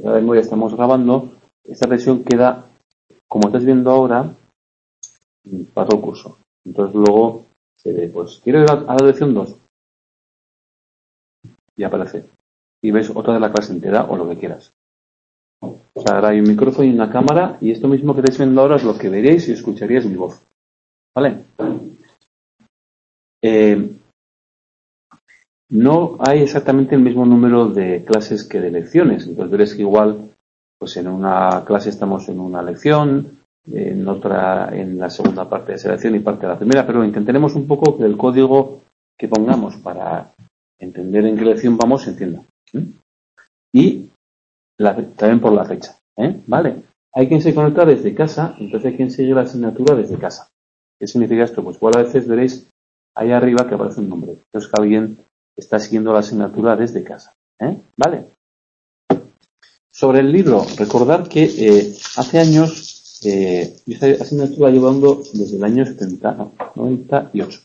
la memoria estamos grabando, esta lección queda, como estás viendo ahora, para todo el curso. Entonces luego se ve, pues, ¿quieres ir a la lección 2? Y aparece. Y ves otra de la clase entera o lo que quieras. O sea, ahora hay un micrófono y una cámara y esto mismo que estáis viendo ahora es lo que veréis y escucharíais mi voz. ¿Vale? No hay exactamente el mismo número de clases que de lecciones. Entonces veréis que igual, pues en una clase estamos en una lección, en otra en la segunda parte de esa lección y parte de la primera, pero intentaremos un poco que el código que pongamos para entender en qué lección vamos se entienda. Y también por la fecha. ¿Vale? Hay quien se conecta desde casa, entonces hay quien sigue la asignatura desde casa. ¿Qué significa esto? Pues igual a veces veréis ahí arriba que aparece un nombre. Entonces que alguien está siguiendo la asignatura desde casa. ¿Vale? Sobre el libro, recordar que hace años yo esta asignatura llevando desde el año 98.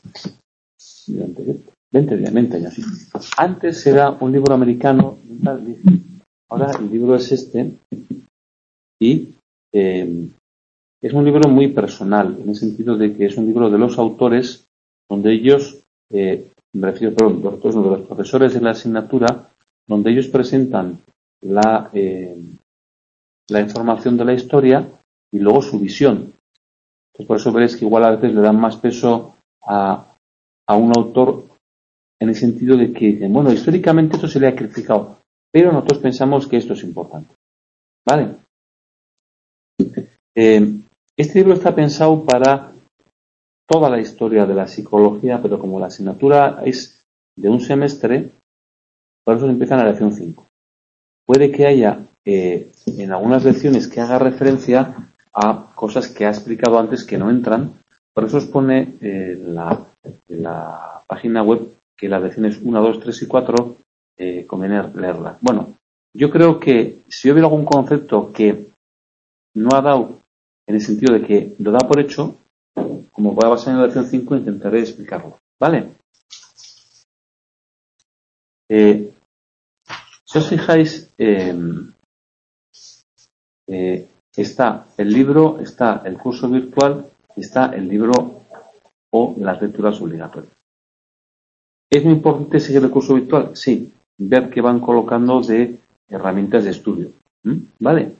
20 años, sí. Antes era un libro americano, ahora el libro es este, y es un libro muy personal, en el sentido de que es un libro de los autores, donde ellos, me refiero, perdón, de los profesores de la asignatura, donde ellos presentan la información de la historia y luego su visión. Entonces, por eso veréis que igual a veces le dan más peso a un autor en el sentido de que dicen, bueno, históricamente esto se le ha criticado, pero nosotros pensamos que esto es importante. ¿Vale? Este libro está pensado para toda la historia de la psicología, pero como la asignatura es de un semestre, por eso se empieza en la lección 5. Puede que haya en algunas lecciones que haga referencia a cosas que ha explicado antes que no entran, por eso os pone en la página web que las lecciones 1, 2, 3 y 4 conviene leerlas. Bueno, yo creo que si hubiera algún concepto que no ha dado en el sentido de que lo da por hecho, como voy a basar en la lección 5, intentaré explicarlo. ¿Vale? Si os fijáis, está el libro, está el curso virtual, está el libro o las lecturas obligatorias. ¿Es muy importante seguir el curso virtual? Sí. Ver qué van colocando de herramientas de estudio. ¿Vale?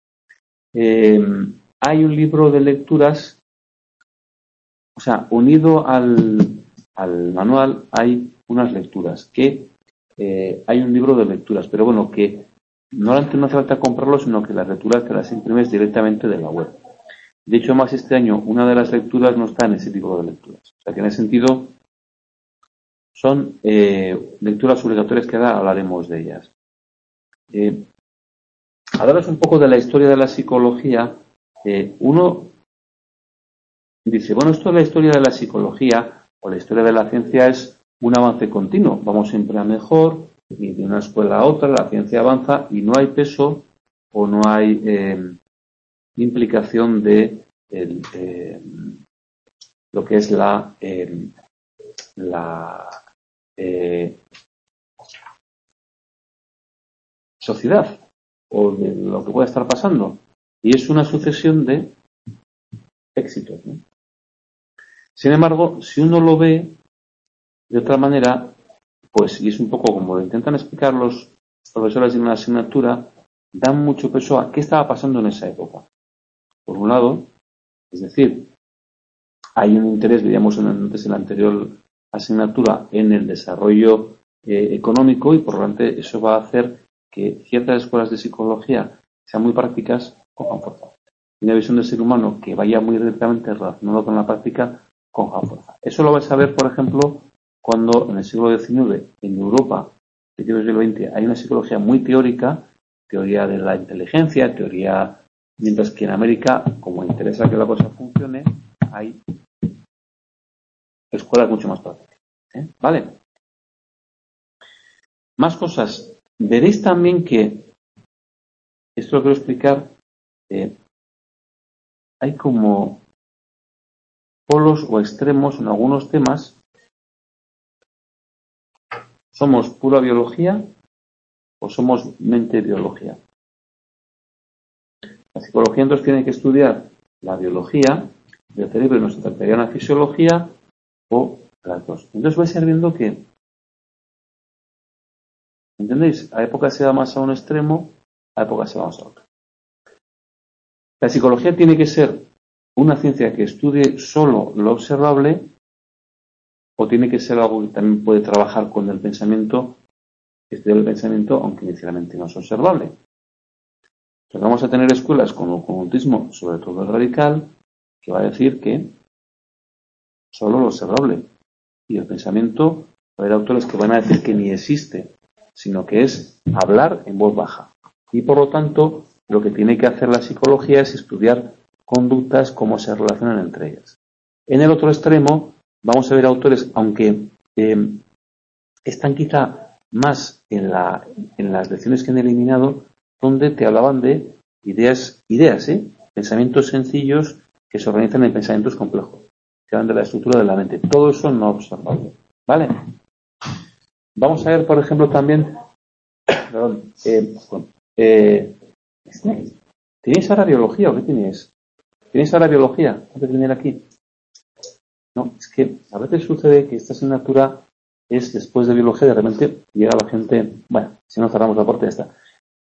Hay un libro de lecturas, o sea, unido al manual hay unas lecturas, que hay un libro de lecturas, pero bueno, que no hace falta comprarlo, sino que las lecturas te las imprimes directamente de la web. De hecho, más este año, una de las lecturas no está en ese libro de lecturas. O sea, que en ese sentido son lecturas obligatorias que ahora hablaremos de ellas. Hablaros un poco de la historia de la psicología. Uno dice, bueno, esto de la historia de la psicología o la historia de la ciencia es un avance continuo. Vamos siempre a mejor, y de una escuela a otra la ciencia avanza y no hay peso o no hay implicación de lo que es la sociedad o de lo que pueda estar pasando. Y es una sucesión de éxitos, ¿no? Sin embargo, si uno lo ve de otra manera, pues, y es un poco como lo intentan explicar los profesores de una asignatura, dan mucho peso a qué estaba pasando en esa época. Por un lado, es decir, hay un interés, veíamos antes en la anterior asignatura, en el desarrollo económico y por lo tanto eso va a hacer que ciertas escuelas de psicología sean muy prácticas cojan fuerza. Una visión del ser humano que vaya muy directamente relacionado con la práctica coja fuerza. Eso lo vais a ver, por ejemplo, cuando en el siglo XIX en Europa, principios del siglo XX, hay una psicología muy teórica, teoría de la inteligencia, teoría, mientras que en América, como interesa que la cosa funcione, hay escuelas mucho más prácticas. ¿Vale? Más cosas. Veréis también que, esto lo quiero explicar, hay como polos o extremos en algunos temas. ¿Somos pura biología o somos mente biología? La psicología entonces tiene que estudiar la biología del cerebro y nos trataría una fisiología o las dos. Entonces vais a ir viendo que, ¿entendéis? A épocas se va más a un extremo, a épocas se va más a otro. La psicología tiene que ser una ciencia que estudie solo lo observable o tiene que ser algo que también puede trabajar con el pensamiento, estudiar el pensamiento, aunque inicialmente no es observable. Entonces vamos a tener escuelas con el conductismo, sobre todo el radical, que va a decir que solo lo observable. Y el pensamiento, va a haber autores que van a decir que ni existe, sino que es hablar en voz baja. Y por lo tanto, lo que tiene que hacer la psicología es estudiar conductas, cómo se relacionan entre ellas. En el otro extremo, vamos a ver autores, aunque están quizá más en las lecciones que han eliminado, donde te hablaban de ideas, pensamientos sencillos que se organizan en pensamientos complejos, que hablan de la estructura de la mente. Todo eso no observable. ¿Vale? Vamos a ver, por ejemplo, también, ¿tenéis ahora biología o qué tenéis? ¿Tenéis ahora biología antes de venir aquí? No, es que a veces sucede que esta asignatura es después de biología, de repente llega la gente, bueno, si no cerramos la puerta ya está.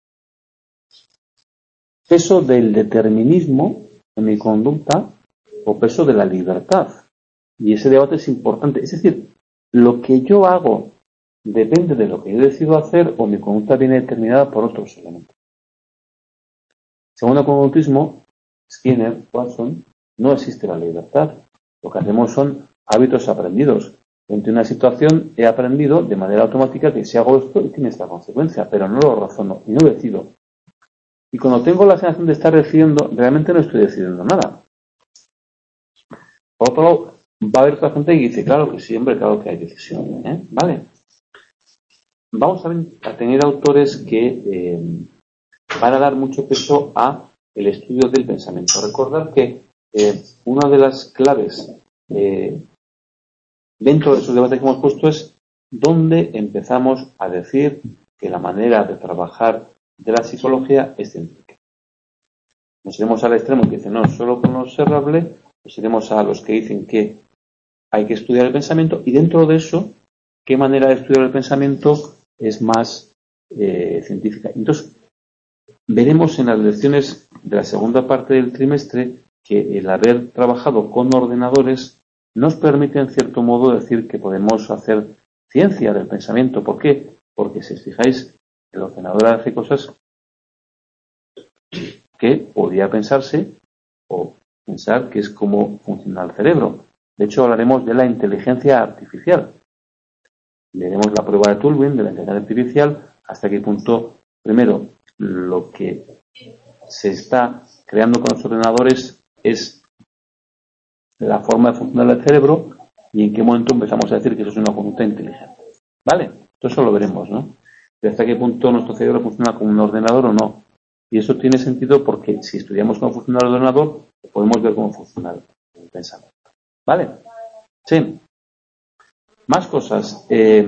Peso del determinismo en mi conducta o peso de la libertad. Y ese debate es importante. Es decir, lo que yo hago depende de lo que yo decido hacer o mi conducta viene determinada por otros elementos. Según el conductismo, Skinner, Watson, no existe la libertad. Lo que hacemos son hábitos aprendidos. Ante una situación he aprendido de manera automática que si hago esto tiene esta consecuencia, pero no lo razono y no decido. Y cuando tengo la sensación de estar decidiendo, realmente no estoy decidiendo nada. Por otro lado, va a haber otra gente que dice, claro que sí, hombre, claro que hay decisión, ¿eh? ¿Vale? Vamos a tener autores que van a dar mucho peso a el estudio del pensamiento. Recordad que una de las claves dentro de esos debates que hemos puesto es dónde empezamos a decir que la manera de trabajar de la psicología es científica. Nos iremos al extremo que dicen no, solo con lo observable, nos iremos a los que dicen que hay que estudiar el pensamiento y dentro de eso, qué manera de estudiar el pensamiento es más científica. Entonces, veremos en las lecciones de la segunda parte del trimestre que el haber trabajado con ordenadores nos permite en cierto modo decir que podemos hacer ciencia del pensamiento. ¿Por qué? Porque si os fijáis, el ordenador hace cosas que podría pensarse o pensar que es cómo funciona el cerebro. De hecho, hablaremos de la inteligencia artificial. Veremos la prueba de Turing de la inteligencia artificial, hasta qué punto, primero, lo que se está creando con los ordenadores es la forma de funcionar el cerebro y en qué momento empezamos a decir que eso es una conducta inteligente. ¿Vale? Todo eso lo veremos, ¿no? De hasta qué punto nuestro cerebro funciona como un ordenador o no. Y eso tiene sentido porque si estudiamos cómo funciona el ordenador, podemos ver cómo funciona el pensamiento. ¿Vale? Sí. Más cosas.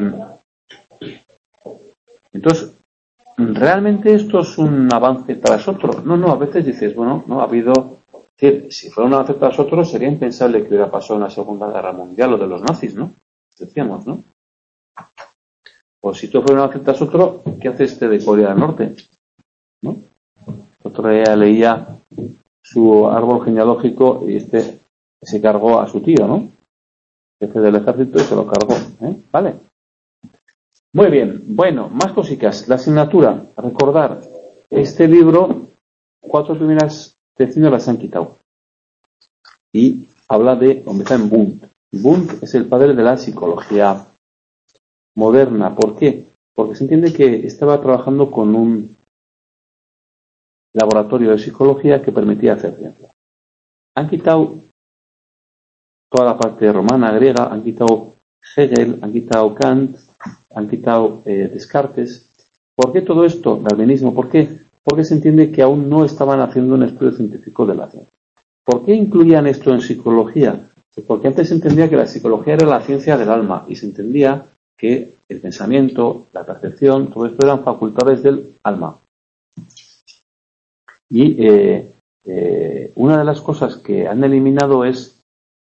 Entonces, ¿realmente esto es un avance tras otro? No, a veces dices, bueno, no ha habido... Es decir, si fuera un avance tras otro, sería impensable que hubiera pasado en la Segunda Guerra Mundial lo de los nazis, ¿no? Decíamos, ¿no? O si esto fuera un avance tras otro, ¿qué hace este de Corea del Norte? ¿No? Otro día leía su árbol genealógico y se cargó a su tío, ¿no? Jefe del ejército y se lo cargó, ¿eh? ¿Vale? Muy bien, bueno, más cositas. La asignatura, recordar, este libro, 4 primeras secciones las han quitado. Y habla de, empezar en Wundt. Wundt es el padre de la psicología moderna. ¿Por qué? Porque se entiende que estaba trabajando con un laboratorio de psicología que permitía hacer ciencia. Han quitado toda la parte romana, griega, han quitado Hegel, han quitado Kant, han quitado Descartes. ¿Por qué todo esto? Darwinismo. ¿Por qué? Porque se entiende que aún no estaban haciendo un estudio científico de la ciencia. ¿Por qué incluían esto en psicología? Pues porque antes se entendía que la psicología era la ciencia del alma y se entendía que el pensamiento, la percepción, todo esto eran facultades del alma. Y una de las cosas que han eliminado es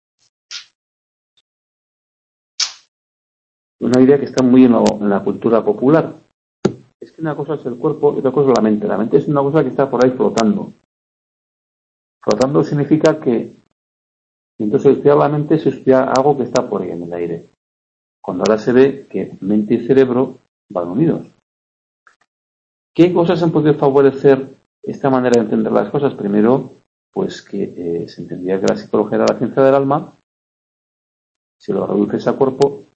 una idea que está muy en la cultura popular. Es que una cosa es el cuerpo y otra cosa es la mente. La mente es una cosa que está por ahí flotando. Flotando significa que entonces estudiar la mente es estudiar algo que está por ahí en el aire. Cuando ahora se ve que mente y cerebro van unidos. ¿Qué cosas han podido favorecer esta manera de entender las cosas? Primero, pues que se entendía que la psicología era la ciencia del alma. Si lo reduces a cuerpo.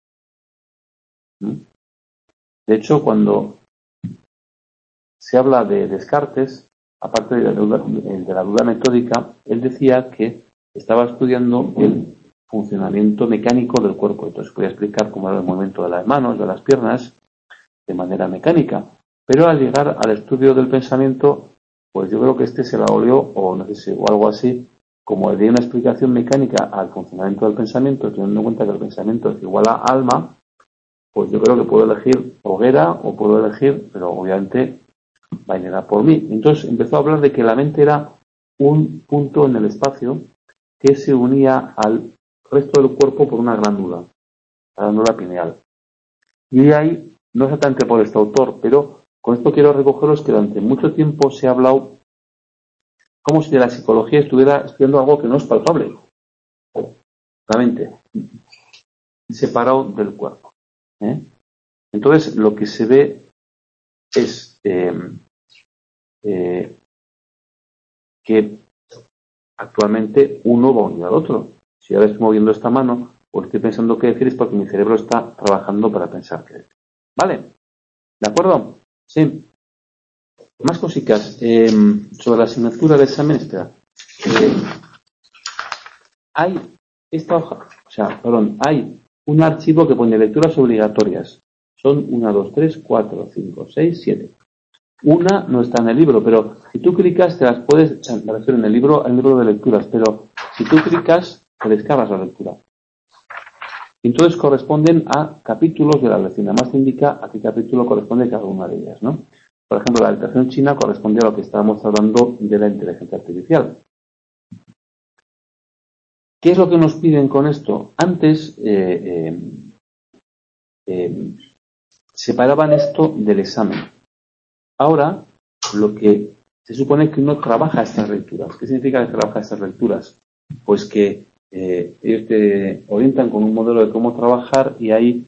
De hecho, cuando se habla de Descartes, aparte de la duda metódica, él decía que estaba estudiando el funcionamiento mecánico del cuerpo. Entonces podía explicar cómo era el movimiento de las manos, de las piernas, de manera mecánica. Pero al llegar al estudio del pensamiento, pues yo creo que se la olió, o no sé si, o algo así, como de una explicación mecánica al funcionamiento del pensamiento, teniendo en cuenta que el pensamiento es igual a alma, pues yo creo que puedo elegir hoguera o puedo elegir, pero obviamente va a llegar por mí. Entonces empezó a hablar de que la mente era un punto en el espacio que se unía al resto del cuerpo por una glándula, la glándula pineal. Y ahí, no exactamente por este autor, pero con esto quiero recogeros que durante mucho tiempo se ha hablado como si de la psicología estuviera estudiando algo que no es palpable. La mente, separado del cuerpo. Entonces, lo que se ve es que actualmente uno va unido al otro. Si ahora estoy moviendo esta mano o estoy pensando qué decir es porque mi cerebro está trabajando para pensar qué decir. ¿Vale? ¿De acuerdo? Sí. Más cositas sobre la asignatura de examen. Espera. Hay esta hoja, hay un archivo que pone lecturas obligatorias. Son 1, 2, 3, 4, 5, 6, 7. Una no está en el libro, pero si tú clicas te las puedes, me refiero en el libro de lecturas, pero si tú clicas te descargas la lectura. Y entonces corresponden a capítulos de la lección. Además te indica a qué capítulo corresponde cada una de ellas, ¿no? Por ejemplo, la habitación china corresponde a lo que estábamos hablando de la inteligencia artificial. ¿Qué es lo que nos piden con esto? Antes separaban esto del examen. Ahora, lo que se supone que uno trabaja estas lecturas. ¿Qué significa que trabaja estas lecturas? Pues que ellos te orientan con un modelo de cómo trabajar y hay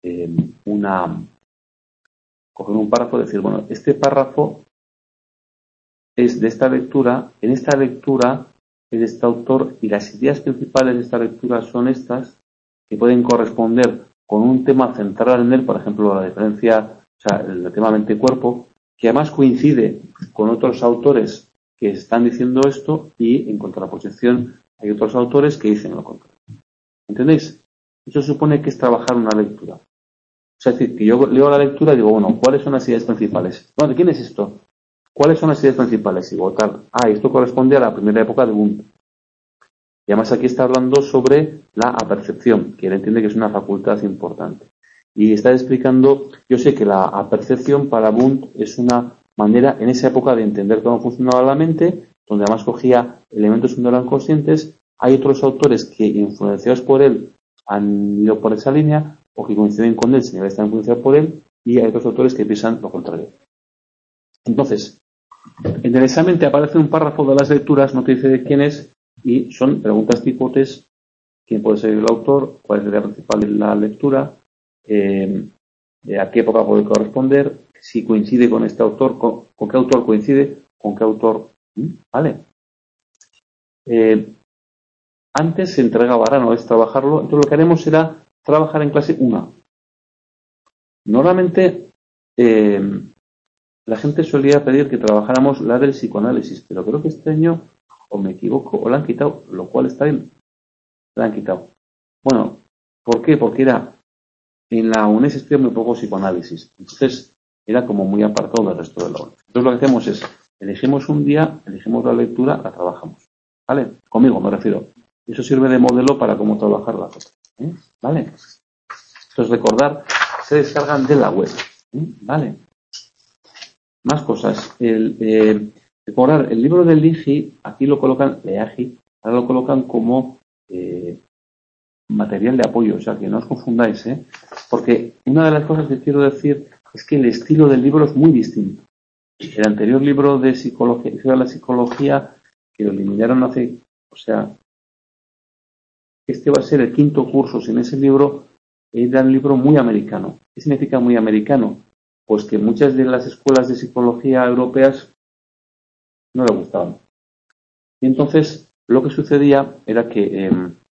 coger un párrafo y decir, bueno, este párrafo es de esta lectura, en esta lectura es de este autor y las ideas principales de esta lectura son estas que pueden corresponder con un tema central en él, por ejemplo, la diferencia, el tema mente-cuerpo, que además coincide con otros autores que están diciendo esto y en contraposición hay otros autores que dicen lo contrario. ¿Entendéis? Eso supone que es trabajar una lectura. O sea, es decir, que yo leo la lectura y digo, bueno, ¿cuáles son las ideas principales? Bueno, ¿de quién es esto? ¿Cuáles son las ideas principales? Digo, tal. Esto corresponde a la primera época de Wundt. Y además aquí está hablando sobre la apercepción, que él entiende que es una facultad importante. Y está explicando, yo sé que la apercepción para Wundt es una manera en esa época de entender cómo funcionaba la mente, donde además cogía elementos que no eran conscientes. Hay otros autores que, influenciados por él, han ido por esa línea, o que coinciden con él, sin estar influenciados por él, y hay otros autores que piensan lo contrario. Entonces, en el examen te aparece un párrafo de las lecturas, no te dice de quién es, y son preguntas tipo test: quién puede ser el autor, cuál es la idea principal de la lectura, a qué época puede corresponder, si coincide con este autor, con qué autor coincide, con qué autor, ¿vale? Antes se entregaba, ahora no es trabajarlo. Entonces lo que haremos será trabajar en clase una. Normalmente la gente solía pedir que trabajáramos la del psicoanálisis, pero creo que este año, o me equivoco, o la han quitado, lo cual está bien. La han quitado. Bueno, ¿por qué? Porque en la UNED se estudia muy poco psicoanálisis. Entonces era como muy apartado del resto de la UNED. Entonces lo que hacemos es, elegimos un día, elegimos la lectura, la trabajamos. ¿Vale? Conmigo me refiero. Eso sirve de modelo para cómo trabajar la cosa. ¿Vale? Entonces recordar, se descargan de la web. ¿Vale? Más cosas. Recordar, el libro del Leahy, aquí lo colocan, Leahy, ahora lo colocan como material de apoyo, o sea que no os confundáis, porque una de las cosas que quiero decir es que el estilo del libro es muy distinto. El anterior libro de psicología, de la psicología, que lo eliminaron hace, o sea, este va a ser el 5º curso sin ese libro, era un libro muy americano. ¿Qué significa muy americano? Pues que muchas de las escuelas de psicología europeas no le gustaban. Y entonces lo que sucedía era que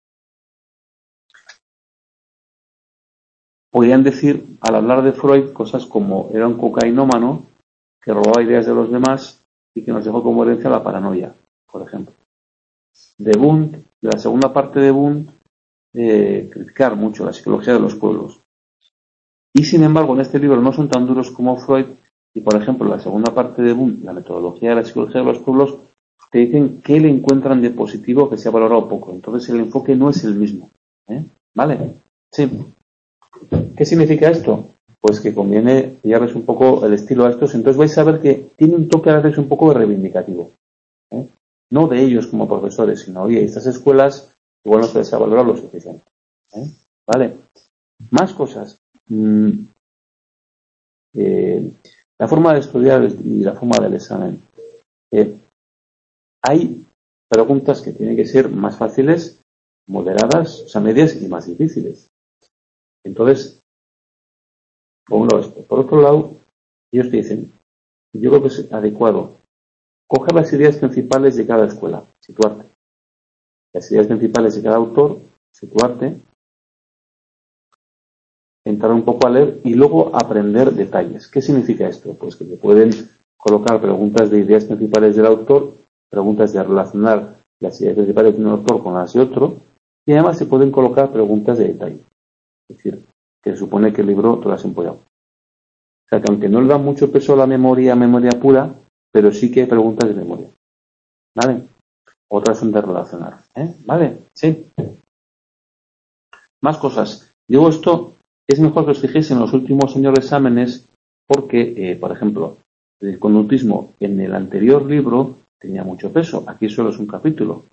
podían decir, al hablar de Freud, cosas como era un cocainómano que robaba ideas de los demás y que nos dejó como herencia la paranoia, por ejemplo. De Wundt, de la segunda parte de Wundt, criticar mucho la psicología de los pueblos. Y sin embargo, en este libro no son tan duros como Freud, y por ejemplo, la segunda parte de Wundt, la metodología de la psicología de los pueblos, te dicen que le encuentran de positivo que se ha valorado poco. Entonces el enfoque no es el mismo. ¿Vale? Sí. ¿Qué significa esto? Pues que conviene pillarles un poco el estilo a estos. Entonces vais a ver que tiene un toque a veces un poco de reivindicativo. No de ellos como profesores, sino, oye, estas escuelas igual no se les ha valorado lo suficiente. ¿Vale? Más cosas. La forma de estudiar y la forma del examen. Hay preguntas que tienen que ser más fáciles, moderadas, o sea, medias y más difíciles. Entonces, por un lado esto. Por otro lado, ellos te dicen, yo creo que es adecuado coger las ideas principales de cada escuela, situarte. Las ideas principales de cada autor, situarte, entrar un poco a leer y luego aprender detalles. ¿Qué significa esto? Pues que te pueden colocar preguntas de ideas principales del autor, preguntas de relacionar las ideas principales de un autor con las de otro, y además se pueden colocar preguntas de detalle. Es decir, que se supone que el libro te lo has empollado. O sea que aunque no le da mucho peso a la memoria pura, pero sí que hay preguntas de memoria. ¿Vale? Otras son de relacionar. ¿Vale? Sí. Más cosas. Digo esto, es mejor que os fijéis en los últimos años de exámenes porque, por ejemplo, el conductismo en el anterior libro tenía mucho peso. Aquí solo es un capítulo.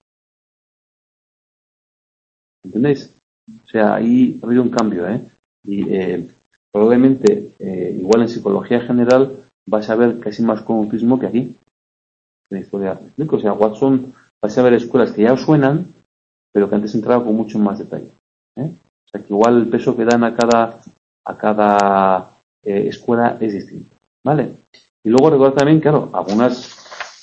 ¿Entendéis? O sea, ahí ha habido un cambio, Y probablemente, igual en psicología general, vais a ver casi más conductismo que aquí. En la historia. O sea, Watson, vais a ver escuelas que ya os suenan, pero que antes entraba con mucho más detalle. O sea, que igual el peso que dan a cada escuela es distinto. ¿Vale? Y luego recordar también, claro, algunas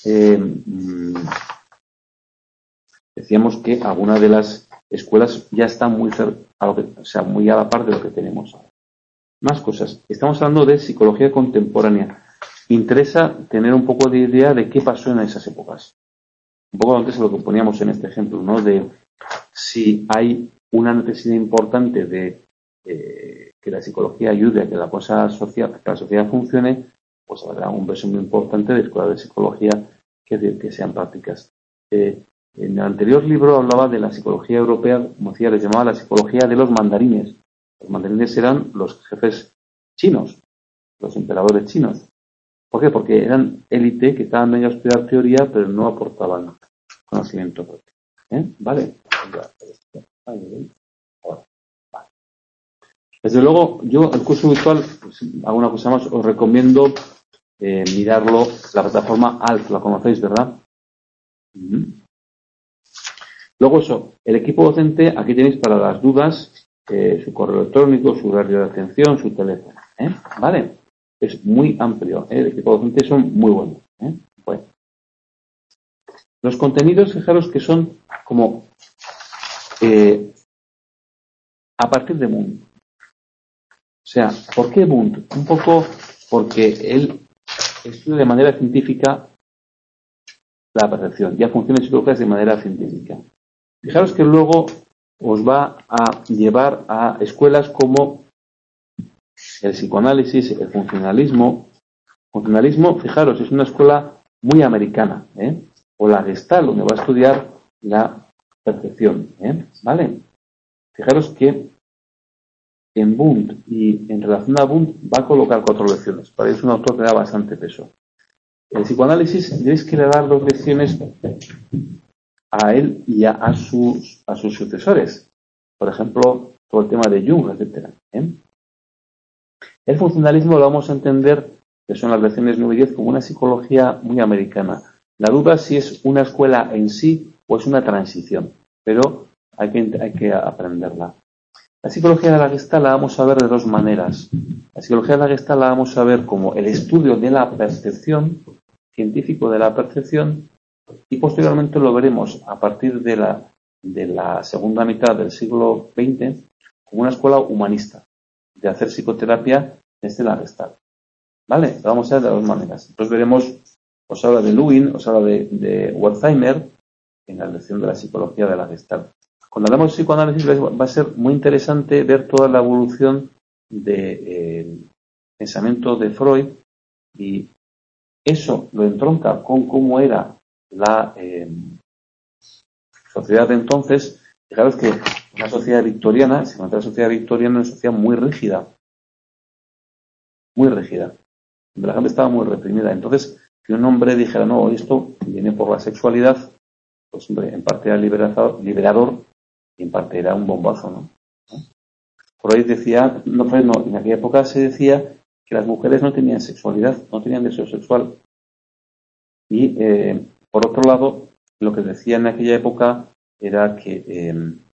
decíamos que algunas de las escuelas ya están muy muy a la par de lo que tenemos ahora. Más cosas. Estamos hablando de psicología contemporánea. Interesa tener un poco de idea de qué pasó en esas épocas. Un poco antes de lo que poníamos en este ejemplo, ¿no? De si hay una necesidad importante de que la psicología ayude a que la cosa social, que la sociedad funcione, pues habrá un peso muy importante de escuelas de psicología que sean prácticas. En el anterior libro hablaba de la psicología europea, como decía, les llamaba la psicología de los mandarines. Los mandarines eran los jefes chinos, los emperadores chinos. ¿Por qué? Porque eran élite que estaban venga a estudiar teoría, pero no aportaban conocimiento propio. ¿Vale? Desde luego, yo el curso virtual, pues, alguna cosa más, os recomiendo mirarlo, la plataforma ALF, la conocéis, ¿verdad? Luego eso, el equipo docente, aquí tenéis para las dudas su correo electrónico, su horario de atención, su teléfono. ¿Vale? Es muy amplio. El equipo docente son muy buenos. Bueno. Los contenidos, fijaros que son como a partir de Wundt. O sea, ¿por qué Wundt? Un poco porque él estudia de manera científica la percepción, ya funciones psicológicas de manera científica. Fijaros que luego os va a llevar a escuelas como el psicoanálisis, el funcionalismo. Funcionalismo, fijaros, es una escuela muy americana, o la Gestalt, donde va a estudiar la percepción, ¿vale? Fijaros que en Wundt y en relación a Wundt va a colocar 4 lecciones. Para eso es un autor que da bastante peso. El psicoanálisis tenéis que dar 2 lecciones a él y a sus sucesores. Por ejemplo, todo el tema de Jung, etcétera. El funcionalismo lo vamos a entender, que son las lecciones 9 y 10, como una psicología muy americana. La duda es si es una escuela en sí o es una transición, pero hay que aprenderla. La psicología de la Gestalt la vamos a ver de 2 maneras. La psicología de la Gestalt la vamos a ver como el estudio de la percepción, científico de la percepción, y posteriormente lo veremos a partir de la segunda mitad del siglo XX como una escuela humanista, de hacer psicoterapia desde la Gestalt. ¿Vale? Lo vamos a ver de 2 maneras. Entonces veremos, os habla de Lewin, os habla de Wertheimer, en la lección de la psicología de la Gestalt. Cuando hablamos de psicoanálisis va a ser muy interesante ver toda la evolución del pensamiento de Freud, y eso lo entronca con cómo era la sociedad de entonces. Fijaros que una sociedad victoriana, se encuentra la sociedad victoriana, una sociedad muy rígida, donde la gente estaba muy reprimida. Entonces, que un hombre dijera, no, esto viene por la sexualidad, pues hombre, en parte era liberador y en parte era un bombazo, ¿no? Freud decía, en aquella época se decía que las mujeres no tenían sexualidad, no tenían deseo sexual. Y por otro lado, lo que decía en aquella época era que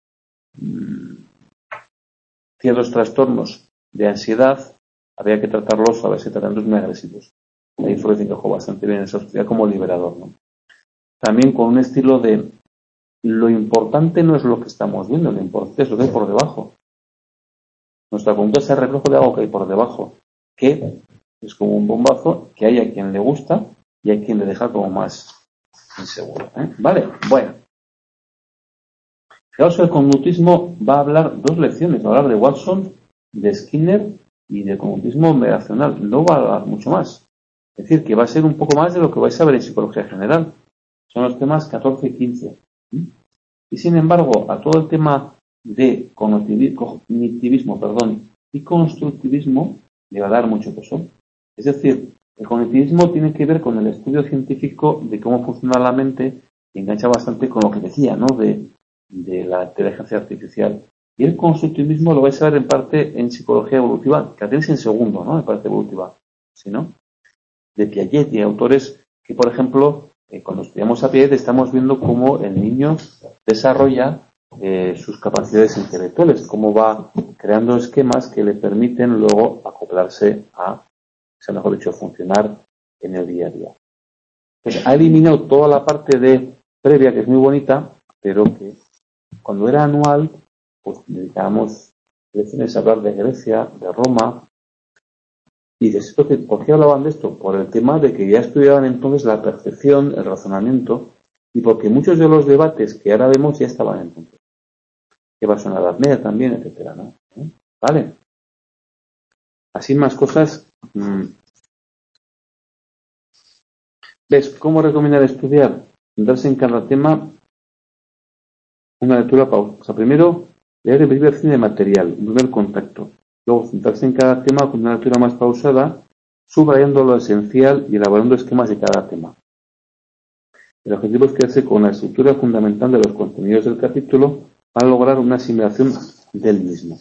ciertos trastornos de ansiedad había que tratarlos a veces tratándolos muy agresivos. Ahí Freud encajó bastante bien en esa sociedad como liberador, ¿no? También con un estilo de lo importante no es lo que estamos viendo, lo importante es lo que hay por debajo. Nuestra conducta es el reflejo de algo que hay por debajo, que es como un bombazo que hay a quien le gusta y hay quien le deja como más inseguro, ¿eh? ¿Vale? Bueno. Fijaos, el conductismo va a hablar 2 lecciones, va a hablar de Watson, de Skinner y de conductismo operacional. No va a hablar mucho más. Es decir, que va a ser un poco más de lo que vais a ver en psicología general. Son los temas 14 y 15. Y sin embargo, a todo el tema de cognitivismo y constructivismo le va a dar mucho peso. Es decir, el cognitivismo tiene que ver con el estudio científico de cómo funciona la mente y engancha bastante con lo que decía, ¿no? De la inteligencia artificial. Y el constructivismo lo vais a ver en parte en psicología evolutiva, que la tenéis en segundo, ¿no? En parte evolutiva, ¿sí, no? De Piaget y autores que, por ejemplo, cuando estudiamos a Piaget estamos viendo cómo el niño desarrolla sus capacidades intelectuales, cómo va creando esquemas que le permiten luego acoplarse a, mejor dicho, funcionar en el día a día. Entonces, ha eliminado toda la parte de previa, que es muy bonita, pero que cuando era anual, pues dedicábamos lecciones a hablar de Grecia, de Roma. Y de esto, ¿por qué hablaban de esto? Por el tema de que ya estudiaban entonces la percepción, el razonamiento, y porque muchos de los debates que ahora vemos ya estaban entonces. Que pasó en la Edad Media también, etcétera, ¿no? ¿Vale? Así más cosas. ¿Ves cómo recomendar estudiar? Centrarse en cada tema, una lectura pausa. O sea, primero, leer el primer cine material, un primer contacto. Luego, centrarse en cada tema con una lectura más pausada, subrayando lo esencial y elaborando esquemas de cada tema. El objetivo es quedarse con la estructura fundamental de los contenidos del capítulo para lograr una asimilación del mismo.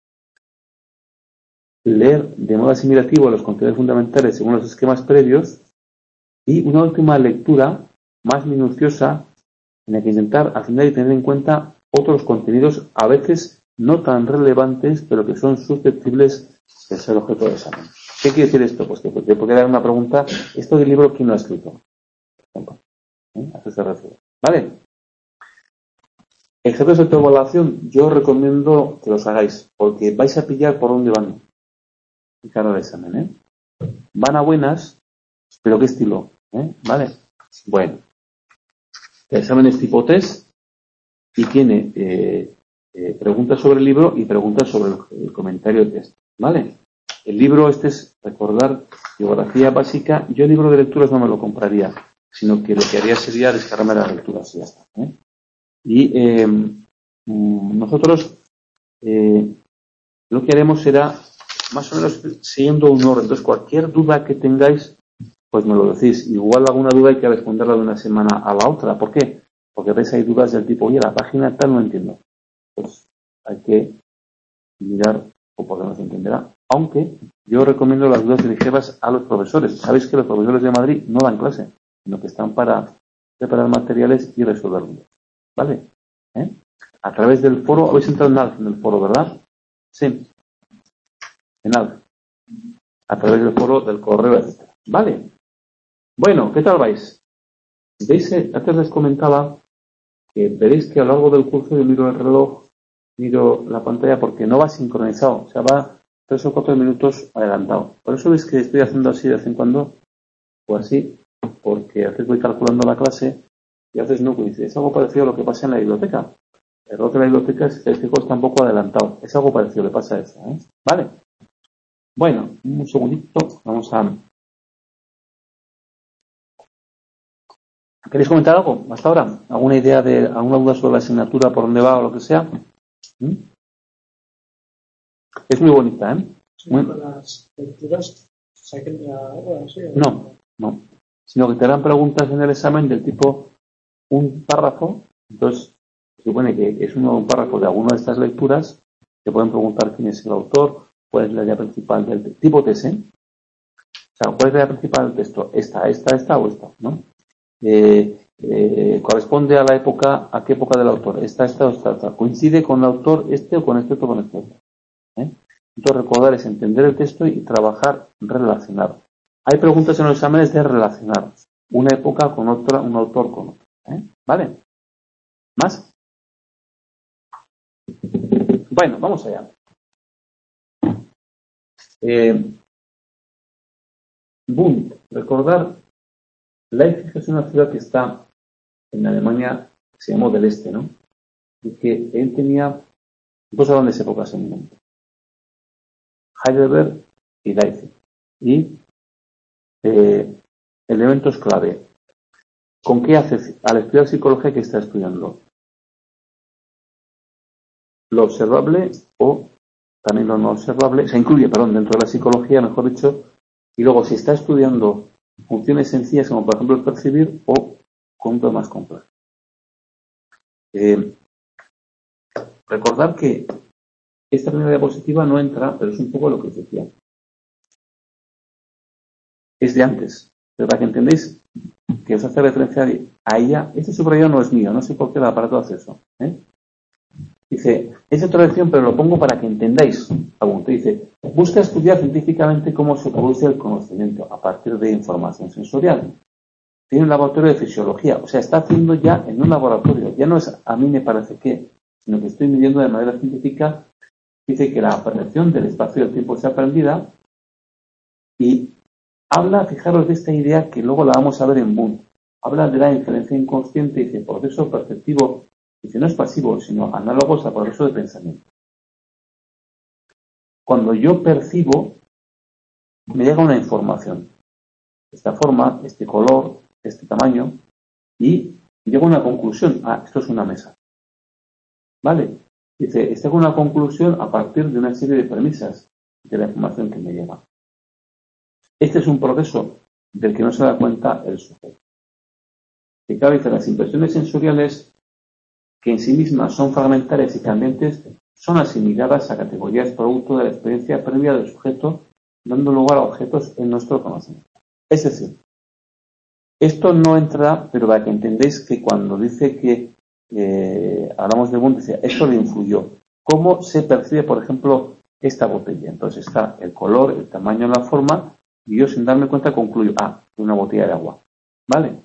Leer de modo asimilativo los contenidos fundamentales según los esquemas previos, y una última lectura más minuciosa en la que intentar afinar y tener en cuenta otros contenidos a veces no tan relevantes, pero que son susceptibles de ser objeto de examen. ¿Qué quiere decir esto? Pues que te podría dar una pregunta: ¿esto del libro quién lo ha escrito? ¿A qué se refiere? ¿Vale? Ejercicios de autoevaluación, yo recomiendo que los hagáis, porque vais a pillar por dónde van de cara al examen, ¿eh? Van a buenas, pero ¿qué estilo? ¿Vale? Bueno, el examen es tipo test y tiene preguntas sobre el libro y preguntas sobre el comentario de test, ¿vale? El libro este es, recordar, biografía básica. Yo el libro de lecturas no me lo compraría, sino que lo que haría sería descargarme las lecturas y ya está, ¿eh? Y nosotros lo que haremos será más o menos siguiendo un orden. Entonces, cualquier duda que tengáis, pues me lo decís. Igual alguna duda hay que responderla de una semana a la otra. ¿Por qué? Porque a veces hay dudas del tipo, oye, la página tal no entiendo. Pues hay que mirar o porque no se entenderá. Aunque yo recomiendo las dudas dirigidas a los profesores. Sabéis que los profesores de Madrid no dan clase, sino que están para preparar materiales y resolver dudas. ¿Vale? A través del foro, habéis entrado en el foro, ¿verdad? Sí, en algo. A través del foro, del correo, etc. Vale. Bueno, ¿qué tal vais? ¿Veis? Antes les comentaba que veréis que a lo largo del curso yo miro el reloj, miro la pantalla porque no va sincronizado, o sea, va 3 o 4 minutos adelantado. Por eso veis que estoy haciendo así de vez en cuando, o así, porque a veces voy calculando la clase y a veces no coincide. Es algo parecido a lo que pasa en la biblioteca. El error de la biblioteca es que el fijo está un poco adelantado. Es algo parecido, le pasa a eso, ¿eh? Vale. Bueno, un segundito, vamos a... ¿Queréis comentar algo hasta ahora? ¿Alguna idea de alguna duda sobre la asignatura, por dónde va o lo que sea? Es muy bonita, ¿eh? Las lecturas saquen de algo así. No. Sino que te harán preguntas en el examen del tipo un párrafo. Entonces, se supone que es un párrafo de alguna de estas lecturas. Te pueden preguntar quién es el autor, cuál es la idea principal del tipo tesis. O sea, cuál es la idea principal del texto. Esta o esta, ¿no? Corresponde a la época, ¿a qué época del autor? Esta o esta. ¿Coincide con el autor este o con este o con este otro? Entonces, recordar es entender el texto y trabajar relacionado. Hay preguntas en los exámenes de relacionar una época con otra, un autor con otro. ¿Vale? ¿Más? Bueno, vamos allá. Bund. Recordar, Leipzig es una ciudad que está en Alemania, que se llamó del Este, ¿no? Y que él tenía dos grandes épocas en el mundo. Heidelberg y Leipzig. Y elementos clave. ¿Con qué hace al estudiar psicología que está estudiando? Lo observable o también lo no observable, se incluye, dentro de la psicología, mejor dicho, y luego si está estudiando funciones sencillas como por ejemplo el percibir o conductas más complejas. Recordar que esta primera diapositiva no entra, pero es un poco lo que os decía. Es de antes, pero para que entendáis que os hace referencia a ella, este subrayado no es mío, no sé por qué el aparato hace eso. Dice, es otra lección, pero lo pongo para que entendáis. Dice, busca estudiar científicamente cómo se produce el conocimiento a partir de información sensorial. Tiene un laboratorio de fisiología, o sea, está haciendo ya en un laboratorio. Ya no es a mí me parece que, sino que estoy midiendo de manera científica. Dice que la percepción del espacio y del tiempo es aprendida y habla, fijaros, de esta idea que luego la vamos a ver en Bund. Habla de la inferencia inconsciente y dice, proceso perceptivo. Dice, no es pasivo, sino análogos a proceso de pensamiento. Cuando yo percibo, me llega una información. Esta forma, este color, este tamaño, y llego a una conclusión. Esto es una mesa. ¿Vale? Dice, esta es una conclusión a partir de una serie de premisas de la información que me llega. Este es un proceso del que no se da cuenta el sujeto. Que claro, dice, las impresiones sensoriales que en sí mismas son fragmentarias y cambiantes, son asimiladas a categorías producto de la experiencia previa del sujeto, dando lugar a objetos en nuestro conocimiento. Es decir, esto no entra, pero para que entendáis que cuando dice que hablamos de Bund, dice, esto le influyó. ¿Cómo se percibe, por ejemplo, esta botella? Entonces está el color, el tamaño, la forma, y yo sin darme cuenta concluyo, una botella de agua. ¿Vale?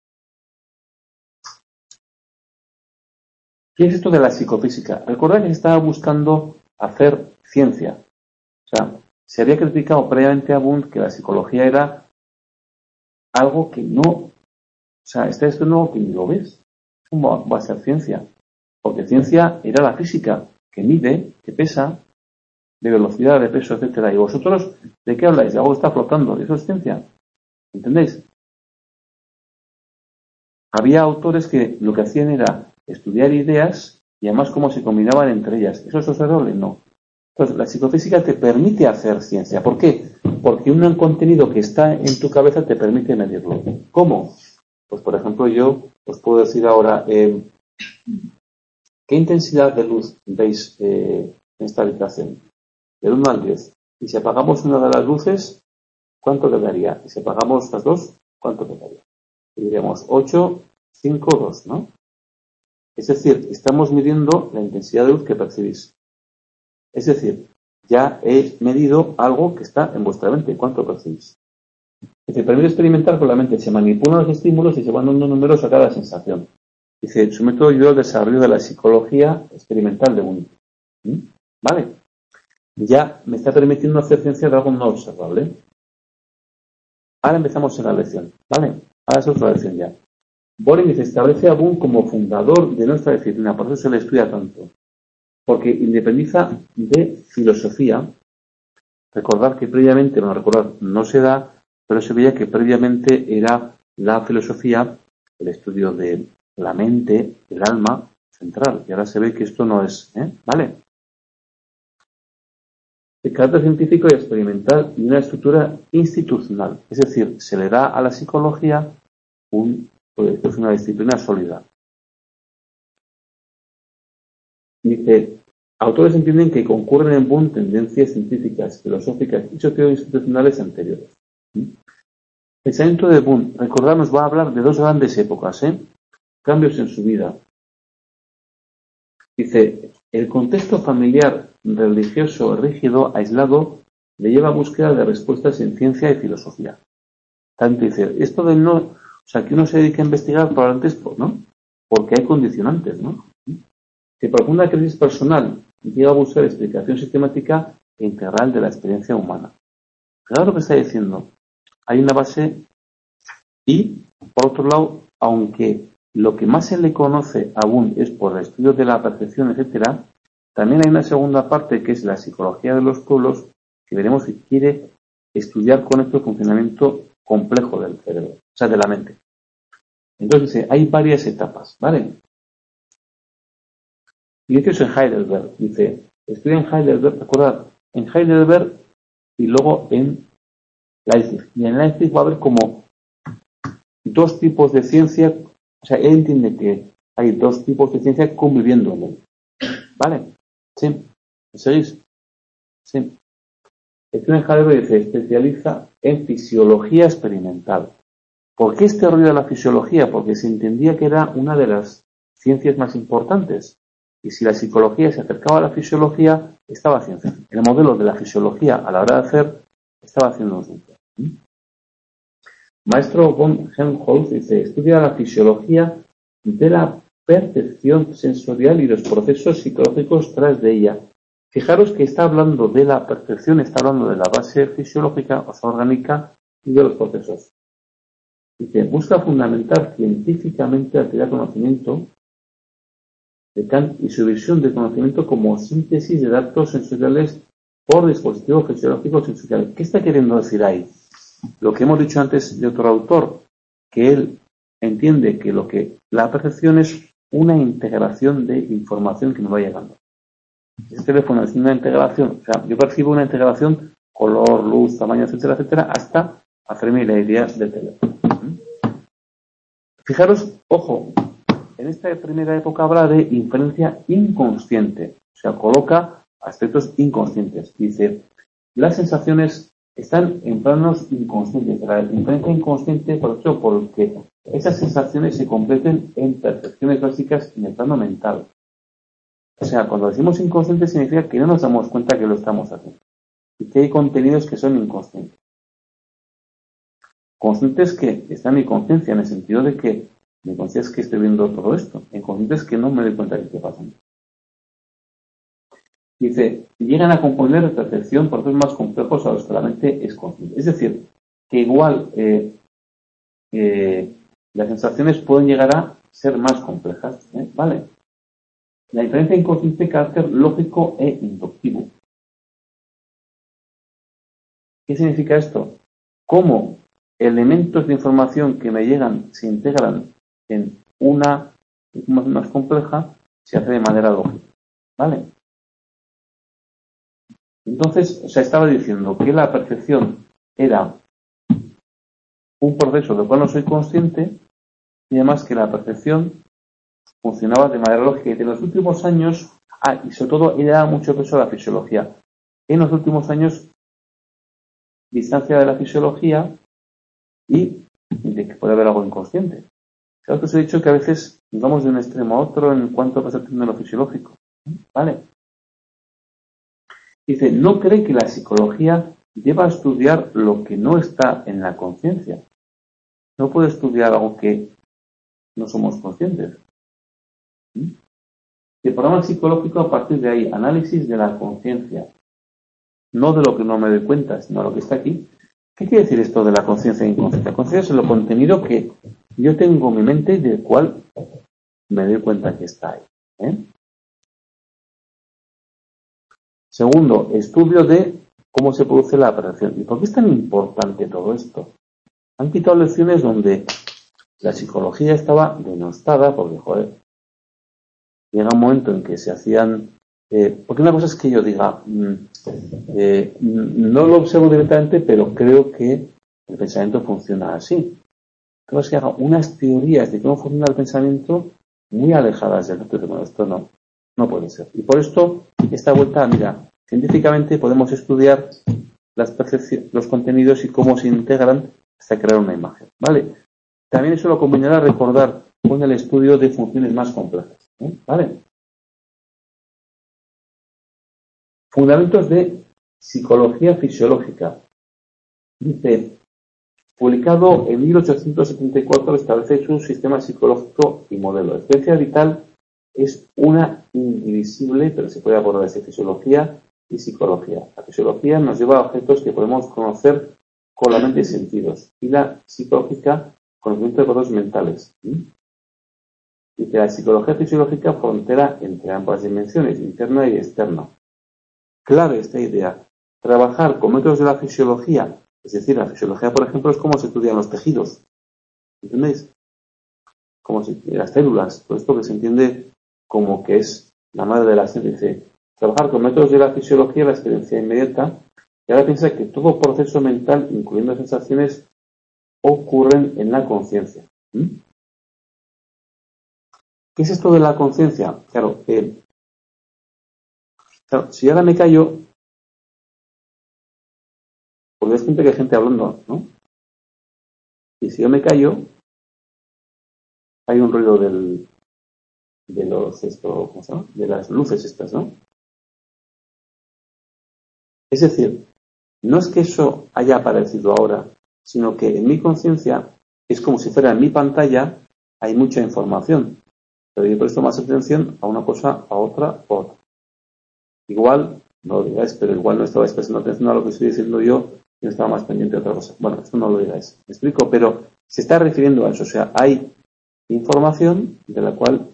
¿Qué es esto de la psicofísica? Recordad que estaba buscando hacer ciencia. O sea, se había criticado previamente a Bund que la psicología era algo que no... O sea, esto no que ni lo ves. ¿Cómo va a ser ciencia? Porque ciencia era la física, que mide, que pesa, de velocidad, de peso, etcétera. Y vosotros, ¿de qué habláis? De algo que está flotando. Eso es ciencia. ¿Entendéis? Había autores que lo que hacían era estudiar ideas y además cómo se combinaban entre ellas. ¿Eso es observable? No. Entonces, la psicofísica te permite hacer ciencia. ¿Por qué? Porque un contenido que está en tu cabeza te permite medirlo. ¿Cómo? Pues, por ejemplo, yo os puedo decir ahora, ¿qué intensidad de luz veis en esta habitación? Del 1 al 10. Y si apagamos una de las luces, ¿cuánto quedaría? Y si apagamos las dos, ¿cuánto quedaría? Y diríamos 8, 5, 2, ¿no? Es decir, estamos midiendo la intensidad de luz que percibís. Es decir, ya he medido algo que está en vuestra mente. ¿Cuánto percibís? Dice, permite experimentar con la mente. Se manipulan los estímulos y se van dando números a cada sensación. Dice, su método ayuda al desarrollo de la psicología experimental de uno. ¿Vale? Ya me está permitiendo hacer ciencia de algo no observable. Ahora empezamos en la lección. ¿Vale? Ahora es otra lección ya. Boring dice, establece a Boone como fundador de nuestra disciplina. Por eso se le estudia tanto. Porque independiza de filosofía. Recordad que previamente, no se da, pero se veía que previamente era la filosofía, el estudio de la mente, el alma central. Y ahora se ve que esto no es, ¿vale? El carácter científico y experimental y una estructura institucional. Es decir, se le da a la psicología es una disciplina sólida. Dice, autores entienden que concurren en Boone tendencias científicas, filosóficas y socioinstitucionales anteriores. El pensamiento de Boone, recordad, nos va a hablar de dos grandes épocas, cambios en su vida. Dice, el contexto familiar, religioso, rígido, aislado, le lleva a búsqueda de respuestas en ciencia y filosofía. Tanto dice, esto de no, o sea, que uno se dedique a investigar probablemente es ¿no? Porque hay condicionantes, ¿no? Que profunda crisis personal llega a buscar explicación sistemática e integral de la experiencia humana. Claro lo que está diciendo. Hay una base y, por otro lado, aunque lo que más se le conoce aún es por el estudio de la percepción, etcétera, también hay una segunda parte que es la psicología de los pueblos, que veremos que quiere estudiar con esto el funcionamiento complejo del cerebro, o sea, de la mente. Entonces dice, hay varias etapas, ¿vale? Y eso en Heidelberg, dice, estudia en Heidelberg, recordad, en Heidelberg y luego en Leipzig. Y en Leipzig va a haber como dos tipos de ciencia, o sea, él entiende que hay dos tipos de ciencia conviviendo en él. ¿Vale? ¿Sí? ¿Me seguís? Sí. Estudia en Heidelberg y se especializa en fisiología experimental. ¿Por qué este rollo de la fisiología? Porque se entendía que era una de las ciencias más importantes. Y si la psicología se acercaba a la fisiología, estaba haciendo. El modelo de la fisiología a la hora de hacer, estaba haciendo ciencia. Maestro von Helmholtz dice, estudia la fisiología de la percepción sensorial y los procesos psicológicos tras de ella. Fijaros que está hablando de la percepción, está hablando de la base fisiológica, o sea, orgánica, y de los procesos. Dice, busca fundamentar científicamente la teoría del conocimiento de Kant y su visión del conocimiento como síntesis de datos sensoriales por dispositivos fisiológicos sensoriales. ¿Qué está queriendo decir ahí? Lo que hemos dicho antes de otro autor, que él entiende que la percepción es una integración de información que me va llegando. Este teléfono es una integración, o sea, yo percibo una integración, color, luz, tamaño, etcétera, etcétera, hasta hacerme la idea del teléfono. Fijaros, ojo, en esta primera época habla de inferencia inconsciente, o sea, coloca aspectos inconscientes. Dice, las sensaciones están en planos inconscientes. La inferencia inconsciente, por eso, porque esas sensaciones se completen en percepciones básicas en el plano mental. O sea, cuando decimos inconsciente significa que no nos damos cuenta que lo estamos haciendo. Y que hay contenidos que son inconscientes. Conscientes que están en mi conciencia, en el sentido de que mi conciencia es que estoy viendo todo esto. Inconscientes que no me doy cuenta de qué está pasando. Dice, llegan a componer la percepción procesos más complejos a los que la mente es consciente. Es decir, que igual las sensaciones pueden llegar a ser más complejas. ¿Vale? La diferencia inconsciente de carácter lógico e inductivo. ¿Qué significa esto? ¿Cómo elementos de información que me llegan se integran en una información más compleja se hace de manera lógica? ¿Vale? Entonces, o sea, estaba diciendo que la percepción era un proceso del cual no soy consciente y además que la percepción funcionaba de manera lógica. Y en los últimos años, y sobre todo le daba mucho peso a la fisiología. En los últimos años, distancia de la fisiología y de que puede haber algo inconsciente. Claro que os he dicho que a veces vamos de un extremo a otro en cuanto a percepción de lo fisiológico. ¿Vale? Dice, no cree que la psicología lleva a estudiar lo que no está en la conciencia. No puede estudiar algo que no somos conscientes. El programa psicológico, a partir de ahí, análisis de la conciencia. No de lo que no me doy cuenta, sino lo que está aquí. ¿Qué quiere decir esto de la conciencia e inconsciencia? La conciencia es lo contenido que yo tengo en mi mente y del cual me doy cuenta que está ahí. Segundo, estudio de cómo se produce la percepción. ¿Y por qué es tan importante todo esto? Han quitado lecciones donde la psicología estaba denostada porque, joder, llega un momento en que se hacían... porque una cosa es que yo diga, no lo observo directamente, pero creo que el pensamiento funciona así. Otra cosa es que haga unas teorías de cómo funciona el pensamiento muy alejadas del resto. Bueno, esto no puede ser. Y por esto, esta vuelta, mira, científicamente podemos estudiar las percepciones, los contenidos y cómo se integran hasta crear una imagen. ¿Vale? También eso lo convendrá recordar con el estudio de funciones más complejas. ¿Vale? Fundamentos de psicología fisiológica. Dice, publicado en 1874, establece su sistema psicológico y modelo. La experiencia vital es una indivisible, pero se puede abordar desde fisiología y psicología. La fisiología nos lleva a objetos que podemos conocer con la mente y sentidos, y la psicológica, conocimiento de procesos mentales. Dice, la psicología fisiológica frontera entre ambas dimensiones, interna y externa. Clave esta idea. Trabajar con métodos de la fisiología, es decir, la fisiología, por ejemplo, es cómo se estudian los tejidos. ¿Entendéis? Como si las células, todo esto que se entiende como que es la madre de la ciencia. Dice, trabajar con métodos de la fisiología, la experiencia inmediata, y ahora piensa que todo proceso mental, incluyendo sensaciones, ocurren en la conciencia. ¿Qué es esto de la conciencia? Claro, si ahora me callo, porque es gente que hay gente hablando, ¿no? Y si yo me callo, hay un ruido de ¿cómo se llama? De las luces estas, ¿no? Es decir, no es que eso haya aparecido ahora, sino que en mi conciencia es como si fuera en mi pantalla, hay mucha información, pero yo presto más atención a una cosa, a otra, a otra. Igual, no lo digáis, pero igual no estaba prestando atención a lo que estoy diciendo yo y no estaba más pendiente de otra cosa. Bueno, esto no lo digáis, me explico, pero se está refiriendo a eso, o sea, hay información de la cual,